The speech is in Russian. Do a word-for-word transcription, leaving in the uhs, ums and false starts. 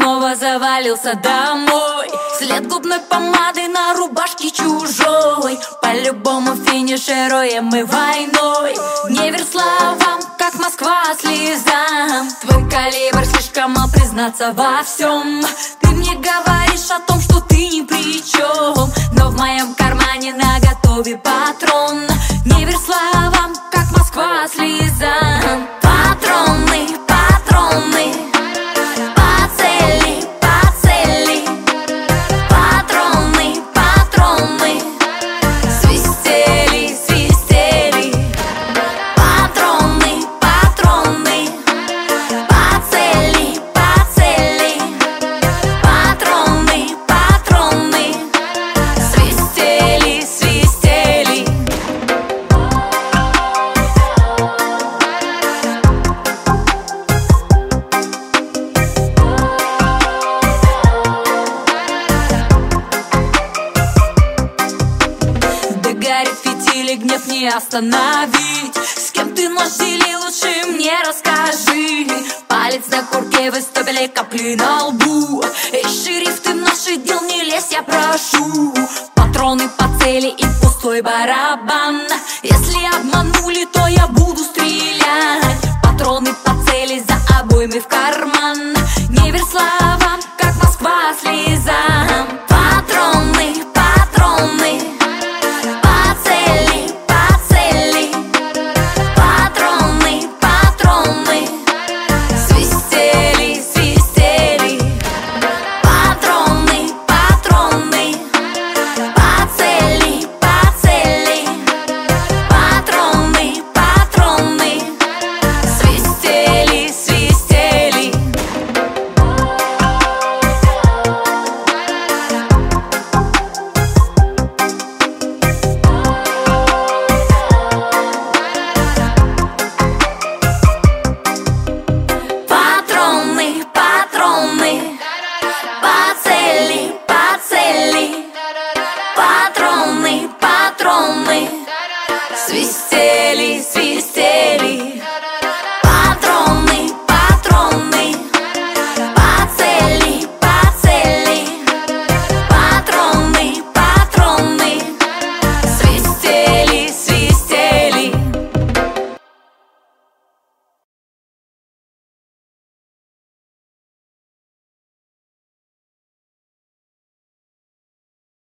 снова завалился домой. След губной помады на рубашке чужой. По-любому финишируем мы войной. Не верь словам, как Москва слезам. Твой калибр слишком мал признаться во всем. Ты мне говоришь о том, что ты ни при чем, но в моем кармане наготове патрон. Не верь словам, как Москва слезам. Патроны, патроны, по цели, по цели. Патроны, патроны, свистели, свистели. Патроны, патроны, по цели, по цели. Патроны, патроны, свистели, свистели. Да горит фитиль, и гнев не остановить. С кем ты ночь делил, лучше мне расскажи. Палец на курке, выступили капли на лбу. Эй, шериф, ты в наши дел не лезь, я прошу. Патроны по цели и пустой барабан. Если обманули, то я буду стрелять. Патроны по цели, за обоймой в карман. Не верь словам, как Москва слеза.